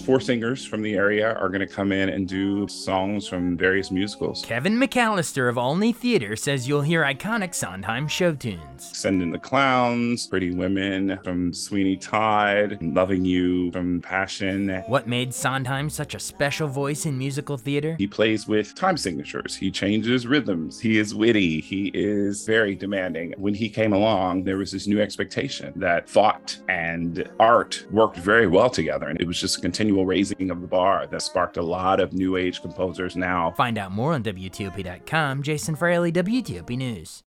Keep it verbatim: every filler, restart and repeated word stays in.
four singers from the area are going to come in and do songs from various musicals. Kevin McAllister of Olney Theater says you'll hear iconic Sondheim show tunes. Send in the Clowns, Pretty Women from Sweeney Todd, Loving You from Passion. What made Sondheim such a special voice in musical theater? He plays with time signatures. He changes rhythms. He is witty. He is very demanding. When he came along, there was this new expectation that thought and art worked very well together. And it was just a continual raising of the bar that sparked a lot of new age composers now. Find out more on W T O P dot com. Jason Fraley, W T O P News.